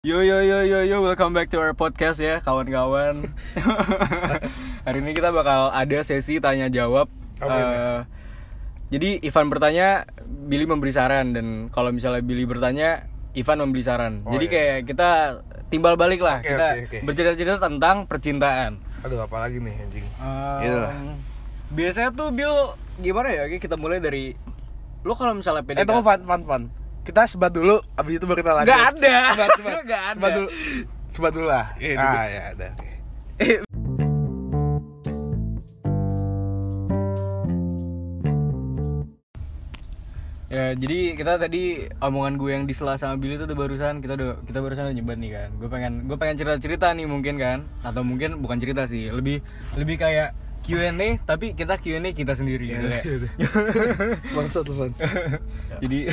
Yo, welcome back to our podcast ya kawan-kawan. Hari ini kita bakal ada sesi tanya jawab. Jadi Ivan bertanya, Billy memberi saran, dan kalau misalnya Billy bertanya, Ivan memberi saran. Jadi kayak kita timbal balik lah, kita bercerita-cerita tentang percintaan. Aduh, apalagi nih anjing. Biasanya tuh Bill gimana ya? Kita mulai dari lo kalau misalnya PDKT. Tunggu fun. Kita sebat dulu, abis itu baru kita lanjut. Gak ada. Sebat dulu lah. Ya ada. Ya, jadi kita tadi omongan gue yang disela sama Billy itu tuh barusan kita barusan udah nyebat nih kan. Gue pengen cerita-cerita nih mungkin kan, atau mungkin bukan cerita sih, lebih kayak Q&A, tapi kita Q&A kita sendiri gitu ya. Bangsat lu, Van. Jadi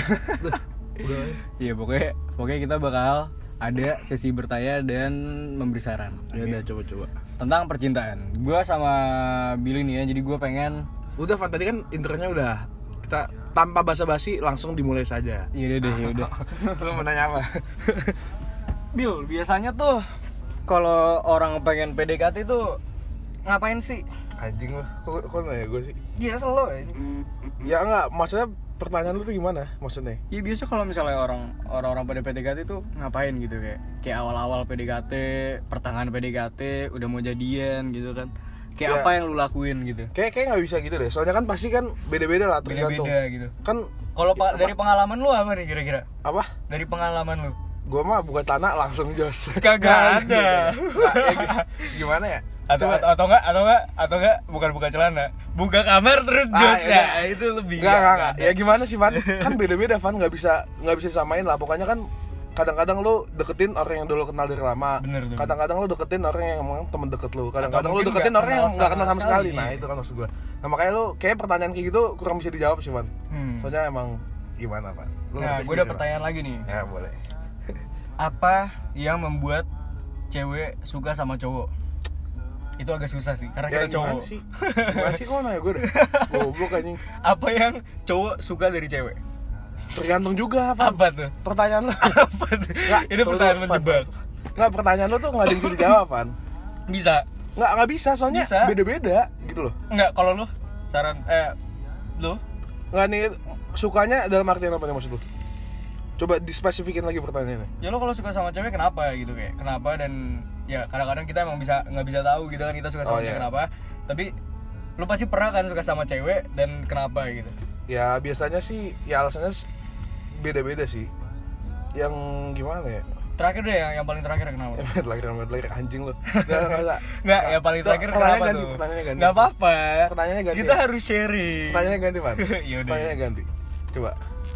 iya, pokoknya kita bakal ada sesi bertanya dan memberi saran. Ya udah, coba tentang percintaan. Gue sama Billy nih ya, jadi gue pengen. Udah, Van, tadi kan intronya udah. Kita tanpa basa-basi langsung dimulai saja. Iya udah. Lu mau nanya apa? Bill, biasanya tuh kalau orang pengen PDKT tuh ngapain sih? Anjing lu, kok nanya gue sih? Iya, selo ya. Ya enggak, maksudnya pertanyaan lu tuh gimana maksudnya? Iya, biasa kalau misalnya orang pada PDKT tuh ngapain gitu, kayak awal-awal PDKT, pertengahan PDKT, udah mau jadian gitu kan. Kayak apa yang lu lakuin gitu? Kayak nggak bisa gitu deh. Soalnya kan pasti kan beda-beda lah, tergantung. Beda gitu. Kan kalau dari pengalaman lu apa nih kira-kira? Apa? Dari pengalaman lu? Gua mah buka tanah langsung jos. Kagak ada. Gimana ya? Atau enggak bukan buka celana, buka kamar terus jos ya. Itu lebih enggak. Ya gimana sih, Van? Kan beda-beda, Van, enggak bisa disamain lah. Pokoknya kan kadang-kadang lu deketin orang yang dulu kenal dari lama. Bener. Kadang-kadang lu deketin orang yang emang temen deket lu. Kadang-kadang lu deketin orang yang enggak kenal sama sekali. Nah, itu kan maksud gua. Nah, makanya lu kayak pertanyaan kayak gitu kurang bisa dijawab sih, Van. Soalnya emang gimana, Van? Nah, gua ada pertanyaan lagi nih. Ya, boleh. Apa yang membuat cewek suka sama cowok? Itu agak susah sih, karena kita cowok. Gimana sih kok nanya gue deh? Goblok anjing. Apa yang cowok suka dari cewek? Tergantung juga, Van. Apa tuh? Pertanyaan lu. Apa tuh? Itu pertanyaan menjebak. Enggak, pertanyaan lu tuh enggak ada yang bisa dijawab, Van. Bisa. Enggak bisa, soalnya beda-beda gitu loh. Enggak, kalau lu saran lu? Enggak nih, sukanya dalam artian apa nih maksud lu? Coba dispesifikin lagi pertanyaannya. Ya lo kalau suka sama cewek kenapa gitu, kayak kenapa, dan ya kadang-kadang kita emang nggak bisa tahu gitu kan kita suka sama cewek kenapa. Tapi lo pasti pernah kan suka sama cewek dan kenapa gitu? Ya biasanya sih ya alasannya beda-beda sih. Yang gimana ya? Terakhir deh, yang paling terakhir kenapa? Terakhir anjing lo. Enggak, yang paling terakhir kenapa ganti, tuh? Pertanyaannya ganti. Enggak apa-apa. Pertanyaannya ganti. Kita harus sharing. Pertanyaannya ganti, Pak. Iya udah. Pertanyaannya ganti. Coba.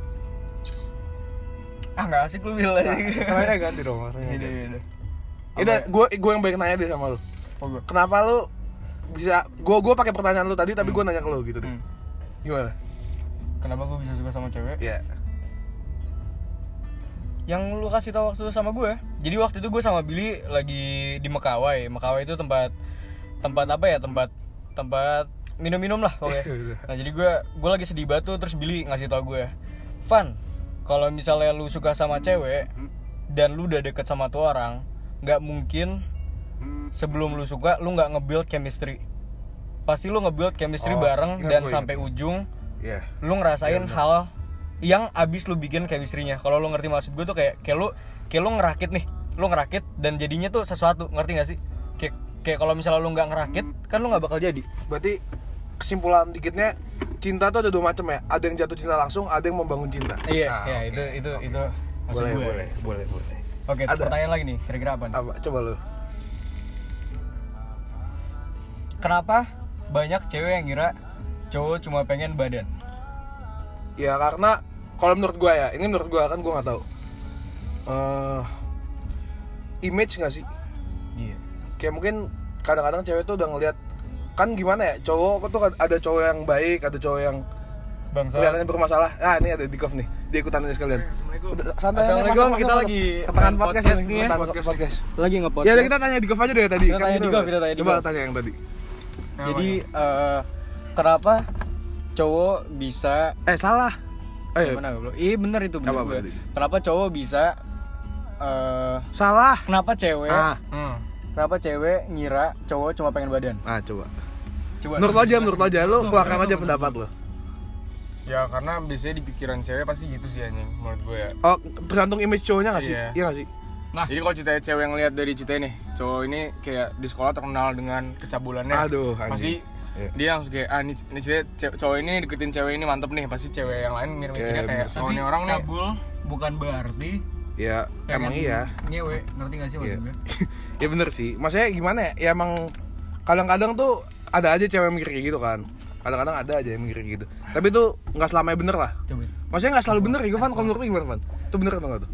Enggak asik lu bilang lagi. Pertanyaannya ganti dong, pertanyaannya ganti. Iya, gue yang banyak nanya deh sama lu. Kenapa lu bisa gue pakai pertanyaan lu tadi tapi gue nanya ke lu gitu deh. Gimana? Kenapa gue bisa suka sama cewek? Iya. Yang lu kasih tahu waktu itu sama gue. Jadi waktu itu gue sama Billy lagi di Mekawai. Mekawai itu tempat apa ya? Tempat minum-minum lah pokoknya. Nah, jadi gue lagi sedih batu, terus Billy ngasih tahu gue, "Van, kalau misalnya lu suka sama cewek dan lu udah deket sama tuh orang, nggak mungkin sebelum lu suka lu nggak nge-build chemistry. Pasti lu nge-build chemistry bareng dan sampai ujung lu ngerasain hal yang abis lu bikin chemistry-nya. Kalau lu ngerti maksud gue tuh kayak lu ngerakit nih, lu ngerakit dan jadinya tuh sesuatu, ngerti nggak sih? Kayak kalau misalnya lu nggak ngerakit kan lu nggak bakal jadi. Berarti kesimpulan dikitnya, cinta tuh ada dua macam ya. Ada yang jatuh cinta langsung, ada yang membangun cinta. Iya, itu maksud gue. Boleh. Oke, pertanyaan lagi nih, kira-kira apa nih? Apa? Coba lu. Kenapa banyak cewek yang ngira cowok cuma pengen badan? Ya karena kalau menurut gua ya, ini menurut gua kan gua nggak tahu. Image nggak sih? Iya. Kayak mungkin kadang-kadang cewek tuh udah ngelihat, kan gimana ya, cowok tuh ada cowok yang baik, ada cowok yang kelihatannya bermasalah. Ah, ini ada Dikov nih, dia ikutan aja sekalian. Santai. Assalamualaikum, kita lagi pertengahan podcast nih ya. Podcast. Lagi nge-podcast. Ya kita tanya Dikov aja deh tadi. Kita tanya Dikov. Coba tanya yang tadi. Jadi kenapa cowok bisa salah. Gimana gue? Iya bener itu bener gue. Kenapa cowok bisa Salah. Kenapa cewek ngira cowok cuma pengen badan? Coba. Menurut lo aja, lo keluarkan aja pendapat lo. Ya karena biasanya di pikiran cewek pasti gitu sih anjing, menurut gue ya. Oh, tergantung image cowoknya nggak sih? Iya. Iya nggak sih? Nah, jadi kalau ceritanya cewek yang lihat dari cerita nih, cowok ini kayak di sekolah terkenal dengan kecabulannya. Aduh, pasti dia langsung kayak ini cowok ini deketin cewek ini mantep nih, pasti cewek yang lain mikirnya kayak oh ini orang nih cabul bukan berarti ya emang iya ngewe, ngerti nggak sih maksudnya? Ya bener sih, maksudnya gimana ya emang kadang-kadang tuh ada aja cewek yang mikir kayak gitu kan, kadang-kadang ada aja yang mikir kayak gitu, tapi itu nggak selamanya bener lah. Maksudnya nggak selalu bener ya Van, kalau menurut lu gimana Van? Itu bener atau nggak tuh?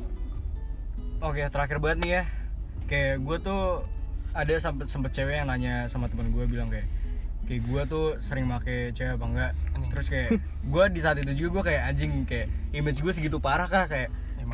Oke, terakhir banget nih ya, kayak gue tuh ada sempet cewek yang nanya sama teman gue, bilang kayak gue tuh sering make cewek apa enggak. Terus kayak gue di saat itu juga gue kayak anjing, kayak image gue segitu parah kah, kayak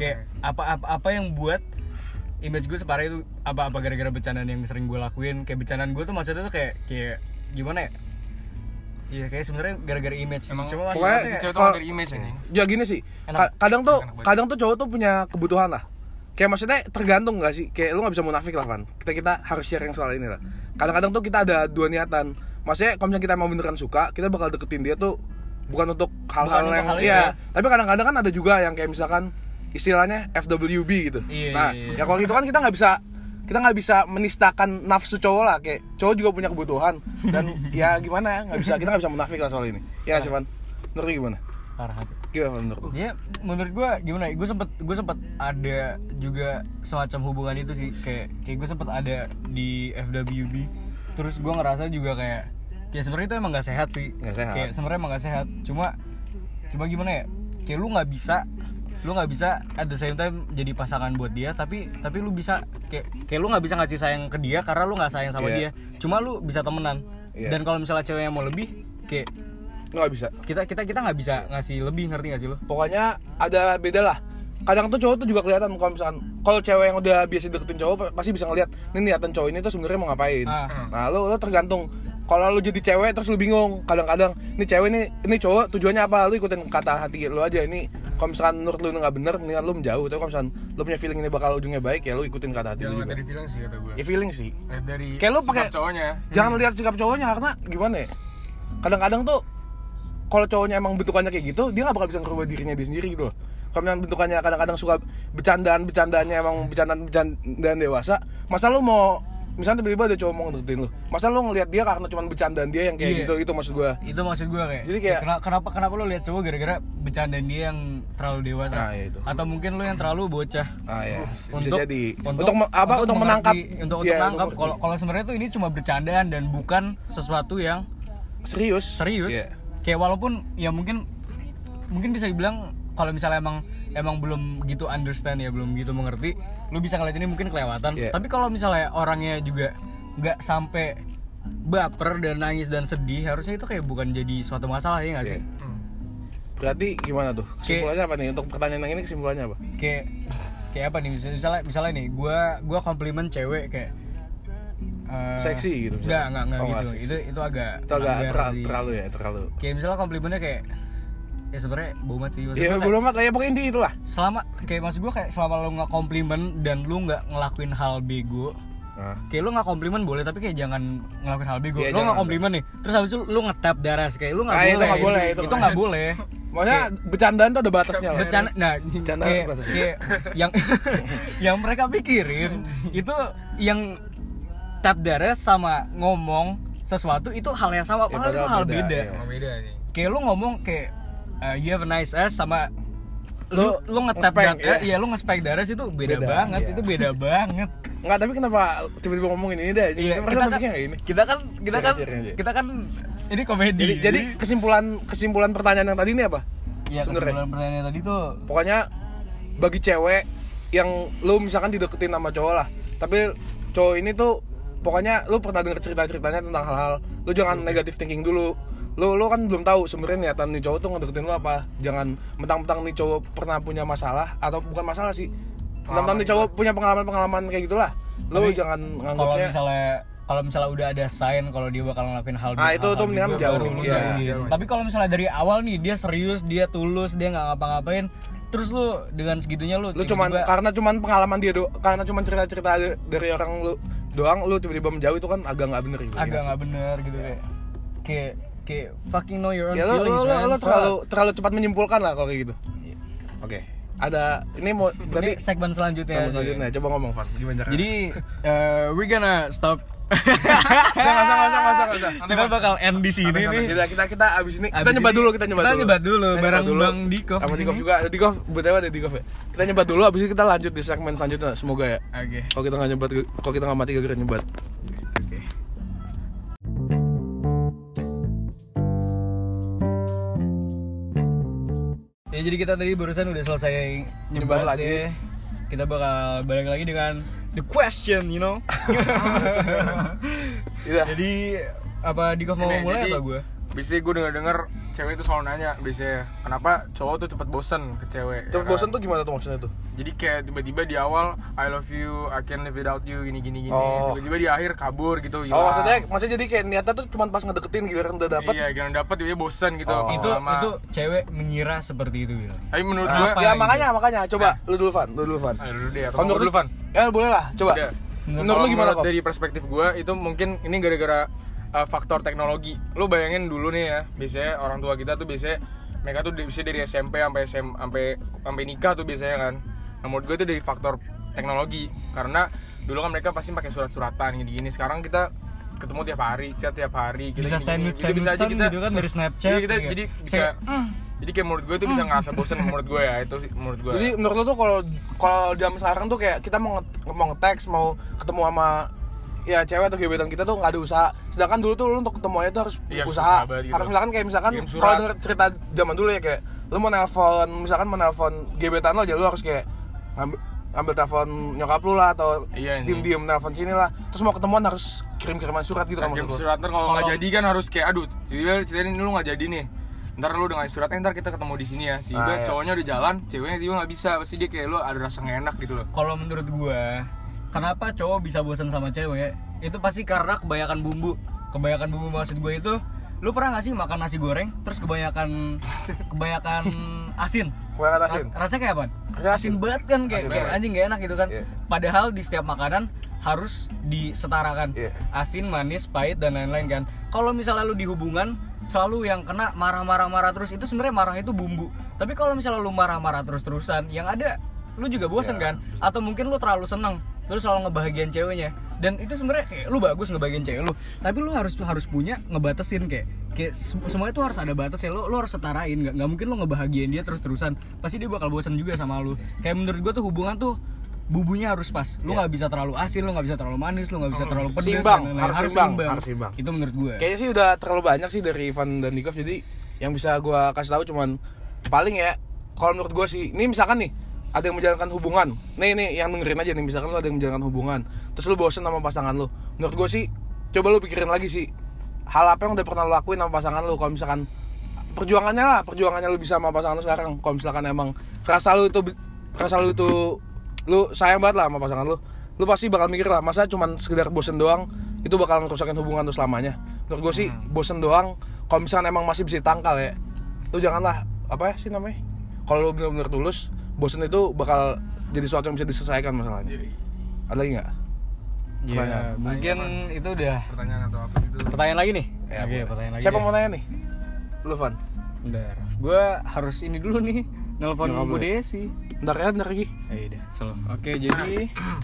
apa yang buat image gue separah itu, apa gara-gara bercandaan yang sering gue lakuin. Kayak bercandaan gue tuh maksudnya tuh kayak gimana ya? Iya kayak sebenarnya gara-gara image. Emang cuma pokoknya cewek tuh dari image anjing. Ya gini sih. Kadang tuh cowok tuh punya kebutuhan lah. Kayak maksudnya tergantung nggak sih? Kayak lu nggak bisa munafik lah Van. Kita harus share yang soal ini lah. Kadang-kadang tuh kita ada dua niatan. Maksudnya kalau misalnya kita mau beneran suka, kita bakal deketin dia tuh bukan untuk hal-hal yang iya. Tapi kadang-kadang kan ada juga yang kayak misalkan istilahnya FWB gitu. Nah, ya kalau gitu kan kita nggak bisa menistakan nafsu cowok lah. Kayak cowok juga punya kebutuhan dan ya gimana ya, kita nggak bisa munafik lah soal ini. Ya sih Van. Menurut lu gimana? Parah hati. Gimana menurut lu? Ya menurut gue gimana ya, gue sempet ada juga semacam hubungan itu sih, kayak gue sempet ada di FWB. Terus gue ngerasa juga kayak sebenarnya itu emang nggak sehat sih. Kayak sebenarnya emang nggak sehat. Cuma gimana ya, kayak lu nggak bisa at the same time jadi pasangan buat dia, tapi lu bisa kayak lu nggak bisa ngasih sayang ke dia karena lu nggak sayang sama dia. Cuma lu bisa temenan. Dan kalau misalnya cewek yang mau lebih, kayak nggak bisa. Kita nggak bisa ngasih lebih, ngerti nggak sih lo? Pokoknya ada beda lah. Kadang tuh cowok tuh juga kelihatan kalau cewek yang udah biasa deketin cowok pasti bisa ngeliat nih niatan cowok ini tuh sebenarnya mau ngapain. Nah, lu tergantung. Kalau lu jadi cewek terus lu bingung, kadang-kadang nih cewek ini cowok tujuannya apa, lu ikutin kata hati lu aja. Ini kalau misalkan menurut lu nggak bener, mendingan lu menjauh. Tapi kalau misalkan lu punya feeling ini bakal ujungnya baik, ya lu ikutin kata hati lu juga. Dari feeling sih kata gue. Ya feeling sih. Dari kayak lu pakai cowoknya. Jangan lihat sikap cowoknya, karena gimana ya? Kadang-kadang tuh kalau cowoknya emang bentukannya kayak gitu, dia nggak bakal bisa ngerubah dirinya dia sendiri gitu loh. Kalau misalkan bentukannya kadang-kadang suka bercandaannya emang bercandaan dewasa, masa lu mau misalnya tiba-tiba ada cowok mau ngedeketin lu, masa lu ngelihat dia karena cuma bercandaan dia yang kayak gitu, itu maksud gua. Itu maksud gua kayak. Jadi kayak kenapa lu lihat cowok gara-gara bercandaan dia yang terlalu dewasa? Ya itu. Atau mungkin lu yang terlalu bocah. Ya. Untuk menangkap. Untuk menangkap kalau sebenarnya tuh ini cuma bercandaan dan bukan sesuatu yang serius. Yeah. Kayak walaupun ya mungkin bisa dibilang kalau misalnya emang belum gitu understand ya, belum gitu mengerti, lu bisa ngeliat ini mungkin kelewatan. Tapi kalau misalnya orangnya juga nggak sampai baper dan nangis dan sedih, harusnya itu kayak bukan jadi suatu masalah, ya nggak sih? Berarti gimana tuh? Kesimpulannya apa nih? Untuk pertanyaan yang ini kesimpulannya apa? Kayak apa nih? Misalnya nih, gua komplimen cewek kayak seksi gitu. Enggak gitu. Itu agak terlalu. Kayak misalnya komplimennya kayak ya sebenarnya bomat sih. Iya, bomat lah ya, pokoknya inti itulah. Selama kayak maksud gue kayak selama lu nggak komplimen dan lu nggak ngelakuin hal bego. Kayak lu nggak komplimen boleh, tapi kayak jangan ngelakuin hal bego. Lu nggak komplimen nih, terus habis itu lu nge-tap daras, kayak lu nggak boleh. Itu nggak boleh. Maksudnya bercandaan tuh ada batasnya lah. Kayak yang mereka pikirin itu yang tap daras sama ngomong sesuatu itu hal yang sama, padahal itu hal beda. Nih. Kayak lu ngomong kayak you have a nice ass sama lu nge-tap lu nge-spike daras itu beda banget, itu beda banget. Enggak, tapi kenapa tiba-tiba ngomongin ini deh? Kita kan ini komedi. Jadi kesimpulan pertanyaan yang tadi ini apa? Iya, kesimpulan pertanyaan tadi tuh pokoknya bagi cewek yang lu misalkan dideketin sama cowok lah, tapi cowok ini tuh pokoknya lu pernah denger cerita-ceritanya tentang hal-hal, lu jangan negative thinking dulu. Lu kan belum tahu sebenarnya niatan nih cowok tuh ngedeketin lu apa. Jangan mentang-mentang nih cowok pernah punya masalah, atau bukan masalah sih, mentang-mentang nih cowok punya pengalaman kayak gitulah. Lu jangan nganggapnya kalau misalnya udah ada sign kalau dia bakal ngelakuin hal itu tuh mendingan jauh. Tapi kalau misalnya dari awal nih dia serius, dia tulus, dia nggak ngapa-ngapain, terus lu dengan segitunya lu cuman karena pengalaman dia karena cuman cerita-cerita dari orang lu doang, lu tiba-tiba menjauh, itu kan agak nggak bener gitu. Agak nggak bener gitu kayak fucking know your own ya, feelings, man. Lu terlalu cepat menyimpulkan lah kalau kayak gitu. Oke. Ada ini mau berarti segmen selanjutnya. Coba ngomong, Van. Gimana caranya? Jadi we gonna stop. Nggak usah. Kita bakal end di sini nih. Kita abis ini kita nyebat dulu bareng Bang Dikov. Sama Dikov juga. Ada Dikov, betul ada Dikov ya. Kita nyebat dulu, abis itu kita lanjut di segmen selanjutnya. Semoga ya. Oke. Kalau kita nggak mati gara-gara nyebat. Oke. Ya jadi kita tadi barusan udah selesai nyebat lagi. Kita bakal balik lagi dengan the question, you know. Jadi apa Dikov mau mulai apa gue? Biasanya gue denger cewek itu selalu nanya biasanya kenapa cowok tuh cepet bosen ke cewek. Cepet bosen tuh gimana tuh maksudnya tuh? Jadi kayak tiba-tiba di awal I love you, I can't live without you, gini. Tiba-tiba di akhir kabur gitu. Oh, maksudnya jadi kayak niatnya tuh cuma pas ngedeketin, giliran udah dapet. Iya, giliran dapet tiba-tiba bosen gitu. Itu cewek mengira seperti itu gitu. Tapi menurut gue ya makanya coba lu dulu Van. Lu dulu deh, atau dulu Van. Ya boleh lah, coba. Menurut lu gimana kok? Dari perspektif gue itu mungkin ini gara-gara faktor teknologi. Lu bayangin dulu nih ya, biasanya orang tua kita tuh biasanya mereka tuh bisa dari SMP sampai nikah tuh biasanya kan. Nah, menurut gue itu dari faktor teknologi, karena dulu kan mereka pasti pakai surat-suratan gini-gini. Sekarang kita ketemu tiap hari, chat tiap hari, kita bisa bisa aja kita gitu kan dari Snapchat. Jadi bisa jadi kayak menurut gue itu bisa ngerasa bosan menurut gue ya, itu menurut gue. Jadi menurut lo tuh kalau zaman sekarang tuh kayak kita mau nge-text, mau ketemu sama ya cewek atau gebetan kita tuh nggak ada usaha. Sedangkan dulu tuh lu untuk ketemuannya tuh harus usaha. Gitu. Harus misalkan kalau denger cerita zaman dulu ya, kayak lu mau nelpon gebetan lo aja, lu harus kayak ambil telepon nyokap lu lah, atau diem nelpon sini lah. Terus mau ketemuan harus kirim-kiriman surat gitu kan. Kirim surat, ntar kalau nggak jadi kan harus kayak aduh ceritain lu nggak jadi nih, ntar lu dengan suratnya ntar kita ketemu di sini ya. Tiba cowoknya udah jalan, ceweknya tiba nggak bisa, pasti dia kayak lu ada rasa nggak enak gitu loh. Kalau menurut gua, kenapa cowok bisa bosan sama cewek? Itu pasti karena kebanyakan bumbu. Maksud gue itu, lu pernah nggak sih makan nasi goreng terus kebanyakan asin? Rasanya kayak apa? Asin banget kan, kayak anjing nggak enak gitu kan. Padahal di setiap makanan harus disetarakan, asin, manis, pahit dan lain-lain kan. Kalau misalnya lu di hubungan selalu yang kena marah terus, itu sebenarnya marah itu bumbu. Tapi kalau misalnya lu marah terus-terusan, yang ada lu juga bosan kan? Atau mungkin lu terlalu seneng, lu selalu ngebahagiain ceweknya, dan itu sebenarnya kayak lu bagus ngebahagiain cewek lu, tapi lu harus punya ngebatasin, kayak semuanya tuh harus ada batas ya. Lu harus setarain, nggak mungkin lu ngebahagiain dia terus-terusan, pasti dia bakal bosan juga sama lu. Kayak menurut gua tuh hubungan tuh bumbunya harus pas. Lu nggak bisa terlalu asin, lu nggak bisa terlalu manis, lu nggak bisa terlalu pedas. Harus seimbang. Itu menurut gua. Kayaknya sih udah terlalu banyak sih dari Ivan dan Dikov, jadi yang bisa gua kasih tahu cuman paling ya, kalau menurut gua sih, ini misalkan nih ada yang menjalankan hubungan, nih yang dengerin aja nih, misalkan lu ada yang menjalankan hubungan, terus lu bosen sama pasangan lu, menurut gue sih coba lu pikirin lagi sih hal apa yang udah pernah lu lakuin sama pasangan lu. Kalau misalkan perjuangannya lu bisa sama pasangan lu sekarang, kalau misalkan emang rasa lu itu lu sayang banget lah sama pasangan lu pasti bakal mikir lah, masa cuman sekedar bosen doang itu bakal ngerusakin hubungan lu selamanya. Menurut gue sih bosen doang, kalau misalkan emang masih bisa ditangkal ya, lu janganlah apa sih namanya, kalau lu bener-bener tulus, bosen itu bakal jadi sesuatu yang bisa diselesaikan masalahnya. Ada lagi nggak? Ya, mungkin itu udah pertanyaan atau apa gitu. Pertanyaan lagi nih? Ya, oke, pertanyaan lagi. Siapa mau nanya nih? Lu, Van. Bentar. Gua harus ini dulu nih, nelpon Bu Desi. Bentar lagi. Ya udah, selalu. Oke, jadi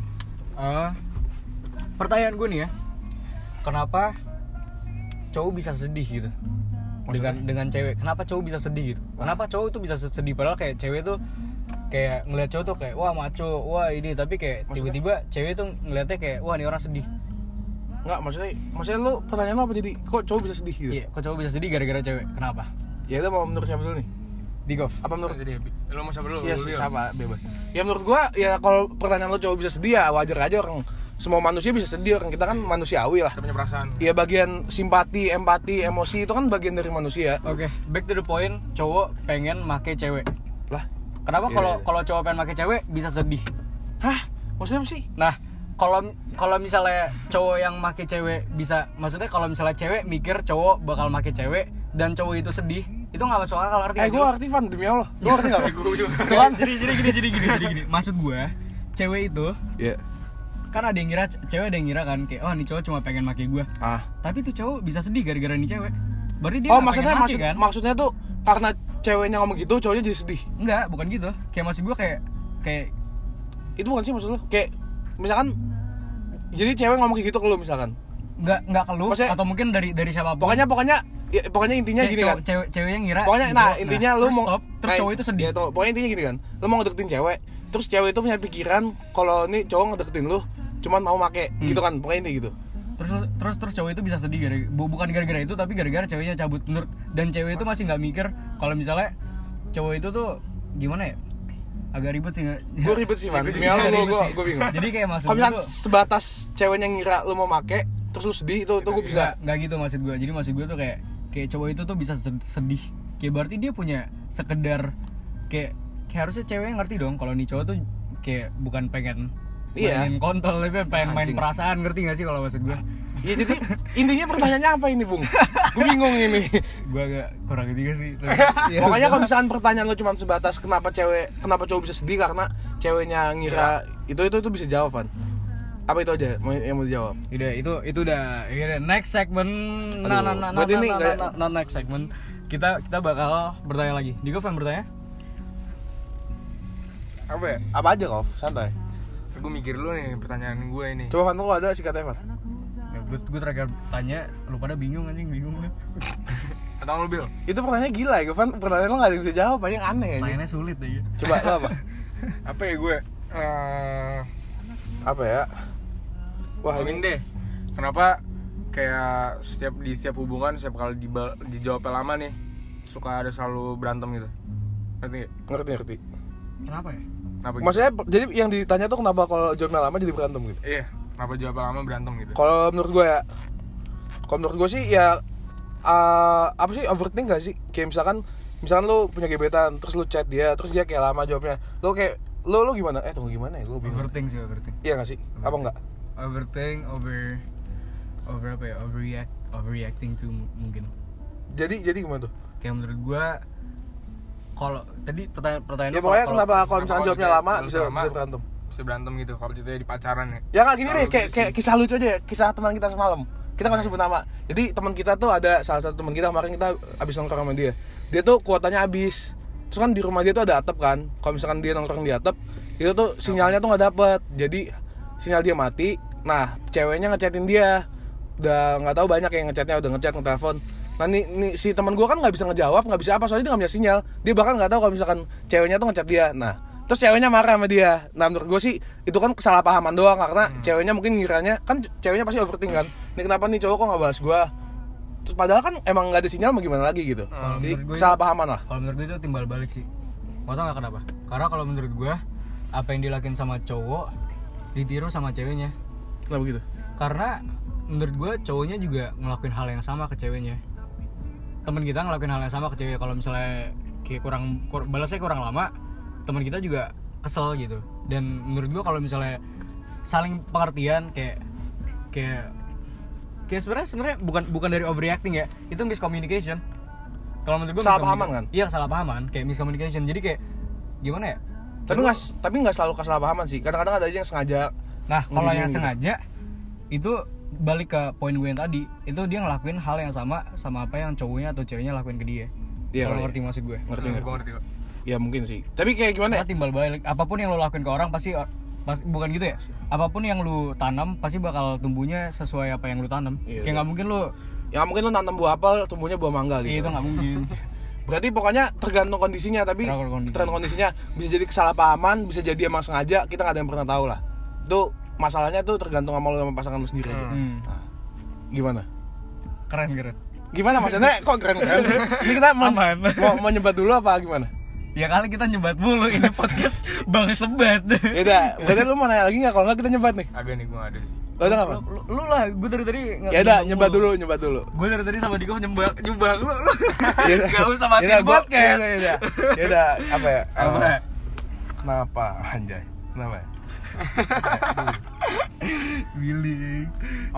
pertanyaan gue nih ya. Kenapa cowok bisa sedih gitu? Dengan cewek. Kenapa cowok bisa sedih gitu? Kenapa cowok itu bisa sedih, padahal kayak cewek tuh kayak ngeliat cowok tuh kayak wah maco, wah ini, tapi kayak tiba-tiba cewek tuh ngeliatnya kayak wah ini orang sedih. Enggak, maksudnya lu pertanyaan lu apa, jadi kok cowok bisa sedih gitu? Iya, kok cowok bisa sedih gara-gara cewek. Kenapa? Ya udah, mau menurut siapa dulu nih? Dikov. Apa menurut? Lu mau siapa dulu? Iya, siapa bebas. Ya menurut gua ya kalau pertanyaan lu cowok bisa sedih ya wajar aja, orang semua manusia bisa sedih, orang kita kan manusiawi lah. Kita punya perasaan. Iya, bagian simpati, empati, emosi itu kan bagian dari manusia. Oke, back to the point, cowok pengen make cewek. Lah, kenapa kalau cowok pengen make cewek bisa sedih? Hah? Maksudnya apa sih? Nah, kalau misalnya cowok yang make cewek bisa, maksudnya kalau misalnya cewek mikir cowok bakal make cewek dan cowok itu sedih, Itu nggak masuk akal, ngerti nggak sih gue lo? ngerti Van, demi Allah. Gue ngerti nggak? Gue juga. Tuh kan? Jadi gini. Maksud gue, cewek itu Iya. kan ada yang ngira, cewek ada yang ngira kan kayak oh nih cowok cuma pengen make gue. Tapi tuh cowok bisa sedih gara-gara nih cewek. Berarti dia Oh, nggak pengen make, kan? maksudnya tuh karena ceweknya ngomong gitu, cowoknya jadi sedih. Enggak, bukan gitu. Kayak maksud gue kayak Itu bukan sih maksud lu? Kayak misalkan jadi cewek ngomong kayak gitu ke lu misalkan. nggak ke lu Maksudnya- atau mungkin dari siapapun. Pokoknya intinya gini kan. Ceweknya ngira. Pokoknya gitu. nah intinya lu terus mau stop, terus cowok itu sedih. Ya, pokoknya intinya gini kan. Lu mau ngedeketin cewek, terus cewek itu punya pikiran kalau nih cowok ngedeketin lu cuman mau make gitu kan. Pokoknya intinya gitu. Terus cowok itu bisa sedih bukan gara-gara itu tapi gara-gara ceweknya cabut menurut, dan cewek itu masih nggak mikir kalau misalnya cowok itu tuh gimana ya, agak ribet sih nggak. Gue ribet sih, Man. Demi Agak Allah ribet sih. gue bingung. Jadi kayak maksud Kalau gue misalkan tuh sebatas ceweknya ngira lu mau make, terus lu sedih itu gue bisa. nggak gitu maksud gue. Jadi maksud gue tuh kayak cowok itu tuh bisa sedih, kayak berarti dia punya sekedar kayak harusnya ceweknya ngerti dong kalau nih cowok tuh kayak bukan pengen mainin kontol, tapi pengen main Anjing. perasaan, ngerti gak sih kalau maksud gue? Ya jadi intinya pertanyaannya apa ini, Bung? Gue bingung ini. Gue agak kurang juga sih. Ya, Pokoknya kalau misalkan pertanyaan lu cuma sebatas kenapa cowok bisa sedih karena ceweknya ngira itu bisa jawaban. Apa itu aja yang mau dijawab? udah itu udah next segment. Berarti ini Next segment kita bakal bertanya lagi. Diko pengen bertanya? Apa ya? Apa aja, Kof? Santai. Gue mikir dulu nih pertanyaan gue ini. Coba Van, lu ada sikatnya, Van? Ya, gue terakhir tanya, lu pada bingung anjing, bingung lu. Atau lu Bil? Itu pertanyaan gila ya, Van. Pertanyaan lu enggak ada yang bisa jawab, yang aneh aja. Pertanyaannya sulit aja. Coba lu apa? Apa ya gue? Apa ya? Wah, Ngomongin ini deh. Kenapa kayak di setiap hubungan setiap kali dijawabnya lama nih suka ada selalu berantem gitu. Ngerti nggak? ngerti. Kenapa ya? Kenapa gitu? Maksudnya jadi yang ditanya tuh kenapa kalau jawabnya lama jadi berantem gitu? Iya, kenapa jawabnya lama berantem gitu? Kalau menurut gue sih ya apa sih, overthink gak sih? Kayak misalkan lu punya gebetan terus lu chat dia terus dia kayak lama jawabnya. Lu kayak lu gimana? Tunggu gimana ya? Gue bingung. Overthink. Iya gak sih? Apa enggak? Overthink, over apa ya? Overreacting tuh mungkin. Jadi gimana tuh? Kayak menurut gua kalau tadi pertanyaan Ya lu pokoknya kalau- kenapa kalau misalnya kalau jawabnya kita- lama kalau bisa lama, berantem? Bisa berantem gitu kalau ceritanya di pacaran ya. Ya nggak gini Selalu deh, gitu kayak sih. kisah lucu aja ya, kisah teman kita semalam. Kita nggak usah sebut nama. Jadi teman kita tuh ada salah satu teman kita kemarin kita abis nongkrong sama dia. Dia tuh kuotanya habis. Terus kan di rumah dia tuh ada atap kan. Kalau misalkan dia nongkrong di atap, itu tuh sinyalnya tuh nggak dapet. Jadi sinyal dia mati. Nah, ceweknya ngechatin dia. Udah nggak tahu banyak yang ngechatnya, udah ngechat, ngetelepon. Nah nih si teman gue kan nggak bisa ngejawab, nggak bisa apa, soalnya dia nggak punya sinyal. Dia bahkan nggak tahu kalau misalkan ceweknya tuh ngechat dia. Nah, terus ceweknya marah sama dia. Nah menurut gue sih itu kan kesalahpahaman doang karena ceweknya mungkin ngiranya kan ceweknya pasti overthink kan. Ini kenapa nih cowok kok nggak balas gue? Terus padahal kan emang nggak ada sinyal, mau gimana lagi gitu. Kalau Jadi menurut gue kesalahpahaman lah. Kalau menurut gue itu timbal balik sih. Gak tau gak kenapa. Karena kalau menurut gue apa yang dilakuin sama cowok ditiru sama ceweknya. Kenapa begitu? Karena menurut gue cowoknya juga ngelakuin hal yang sama ke ceweknya. Temen kita ngelakuin hal yang sama ke cewek. Kalau misalnya kayak balasnya kurang lama, temen kita juga kesel gitu. Dan menurut gue kalau misalnya saling pengertian kayak sebenarnya bukan dari overreacting ya, itu miscommunication. Kalau menurut gue Kesalahpahaman kan? Iya, kesalahpahaman, kayak miscommunication. Jadi kayak gimana ya? Tapi nggak selalu kesalahpahaman sih. Kadang-kadang ada aja yang sengaja. Nah, kalau yang gitu. sengaja itu balik ke poin gue yang tadi, itu dia ngelakuin hal yang sama apa yang cowoknya atau ceweknya lakuin ke dia. Iya, Kalau kali. ngerti maksud gue. Ngerti. Gue ngerti kok. Ya mungkin sih. Tapi kayak gimana? Karena timbal balik, apapun yang lo lakuin ke orang pasti bukan gitu ya. Apapun yang lu tanam pasti bakal tumbuhnya sesuai apa yang lu tanam. Iya, Kayak nggak mungkin lu Ya mungkin lu nanam buah apel, tumbuhnya buah mangga gitu. itu nggak mungkin. Berarti pokoknya tergantung kondisinya, tapi Tergantung kondisinya bisa jadi kesalahpahaman, bisa jadi emang sengaja, kita nggak ada yang pernah tahu lah. Itu masalahnya tuh tergantung sama lu sama pasangan lu sendiri aja. Nah, gimana? Keren. Gimana maksudnya? Kok keren? Ini kita Aman. mau nyebat dulu apa gimana? Ya kali kita nyebat mulu, ini podcast Bang Sebat. Ya udah, berarti lu mau nanya lagi nggak? Kalau nggak kita nyebat nih. Agak nih gue gak ada sih. Lo udah nggak? Lu lah, gue dari tadi Ya udah, nyebat dulu. Gue dari tadi sama Diko nyembak lu. Yaudah. Gak usah matiin Yaudah, podcast. Ya udah, apa ya? Apa? Kenapa anjay? Kenapa ya? Willy.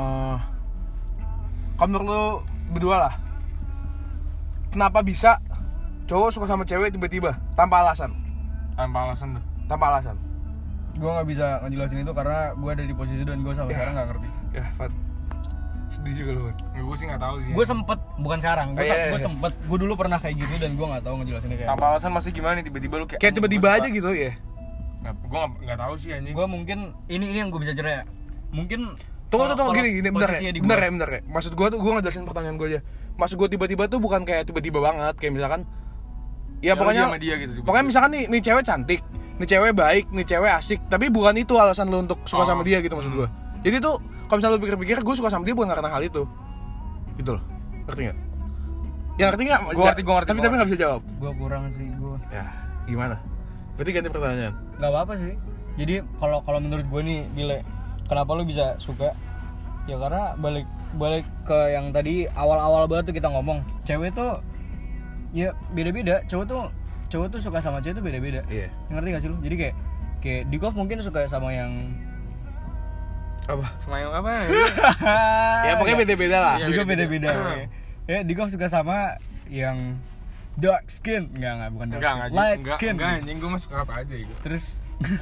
Kalau menurut lu berdua lah, kenapa bisa cowok suka sama cewek tiba-tiba tanpa alasan. Tanpa alasan tuh. Tanpa alasan. Gue nggak bisa ngejelasin itu karena gue ada di posisi itu dan gue sampai sekarang nggak ngerti. Ya, Fat. Sedih juga lu, Fat. Gue sih nggak tahu sih. Gue sempet, bukan sekarang, Iya. gue sempet, gue dulu pernah kayak gitu dan gue nggak tahu ngejelasinnya kayak Tanpa alasan masih gimana nih tiba-tiba lu kayak Kayak tiba-tiba aja gitu ya. Gue nggak tahu sih anjing. gue mungkin ini yang gue bisa cerita ya. Mungkin Tunggu kalau gini posisinya di gua. bener ya. Maksud gua tuh gua ngejelasin pertanyaan gua aja. Maksud gua tiba-tiba tuh bukan kayak tiba-tiba banget, kayak misalkan ya pokoknya sama dia gitu. pokoknya misalkan nih cewek cantik, nih cewek baik, nih cewek asik, tapi bukan itu alasan lu untuk suka sama dia gitu maksud gua. Jadi tuh kalau misalnya lu pikir-pikir gua suka sama dia bukan karena hal itu. Gitu loh. Ngerti enggak? Ya ngerti enggak? Gua ngerti. Tapi enggak bisa jawab. Gue kurang sih gue. Ya, gimana? Berarti ganti pertanyaan. Nggak apa-apa sih. Jadi kalau menurut gue nih, Bile, kenapa lu bisa suka? Ya karena balik ke yang tadi awal-awal banget tuh kita ngomong, cewek tuh ya beda-beda. Cowok tuh suka sama cewek tuh beda-beda. Iya. Ngerti gak sih lu? Jadi kayak Dikov mungkin suka sama yang Apa? Sama yang apa? Ya pokoknya beda-beda lah. Iya, Dikov beda-beda. beda-beda. Ya Dikov suka sama yang dark skin. Enggak, bukan dark skin. Enggak, Light skin. Enggak, anjing gue mah suka apa aja gitu. Terus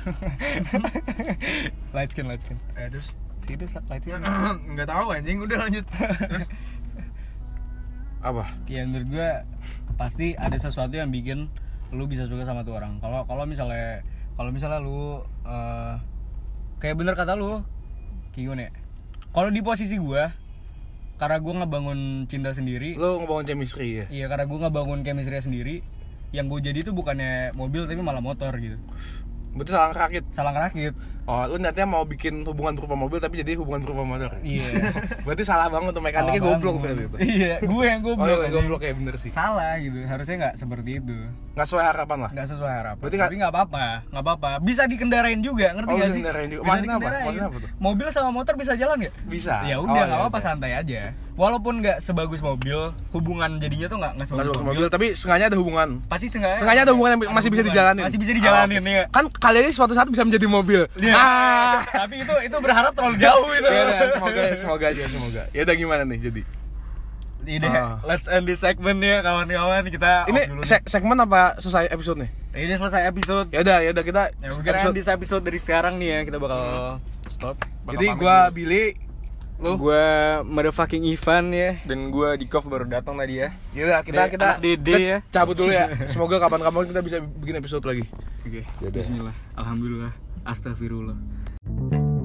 light skin. Terus Si itu light skin. enggak tahu anjing, udah lanjut. Terus Apa? Ya menurut gue pasti ada sesuatu yang bikin lu bisa suka sama tuh orang. Kalau misalnya lu kayak bener kata lu, kayak gimana ya? Kalau di posisi gue, karena gue ngebangun cinta sendiri. Lu ngebangun chemistry ya? Iya, karena gue ngebangun chemistry sendiri. Yang gue jadi itu bukannya mobil tapi malah motor gitu. Berarti salah ngerakit. Salah ngerakit. Oh, lu niatnya mau bikin hubungan berupa mobil tapi jadi hubungan berupa motor. Iya. Berarti salah banget tuh mekaniknya Salah goblok banget. berarti itu. Iya, gue yang Oh, goblok. iya, goblok ya bener sih. Salah gitu. Harusnya nggak seperti itu. Nggak sesuai harapan lah. Nggak sesuai harapan. Berarti Tapi nggak apa-apa. Bisa dikendarain juga, ngerti Oh, nggak sih? dikendarain juga. Bisa Maksudnya apa? dikendarain. Maksudnya apa tuh? Mobil sama motor bisa jalan nggak? Bisa. Ya Oh, udah, iya, nggak apa-apa, iya. santai aja. Walaupun nggak sebagus mobil, hubungan jadinya tuh nggak Nggak sebagus sebagus mobil. mobil, tapi sengaja ada hubungan. Pasti Sengaja ada hubungan yang masih bisa dijalanin. Masih bisa dijalanin oke. ya. Kan kali ini suatu saat bisa menjadi mobil. Iya. Tapi itu berharap terlalu jauh itu. Ya udah, semoga aja. Ya udah gimana nih jadi? Ini let's end this segment ya kawan-kawan, kita Ini off dulu nih. segmen apa selesai episode nih? Ini selesai episode. Ya udah kita Ya mungkin end this episode dari sekarang nih ya, kita bakal stop. Jadi gua Billy, lu Gua motherfucking Ivan ya. dan gue Dikov baru datang tadi ya. Yaudah kita Anak Dede ya. cabut dulu ya. Semoga kapan-kapan kita bisa bikin episode lagi. Oke. Yaudah. Bismillah. Alhamdulillah. Astagfirullah.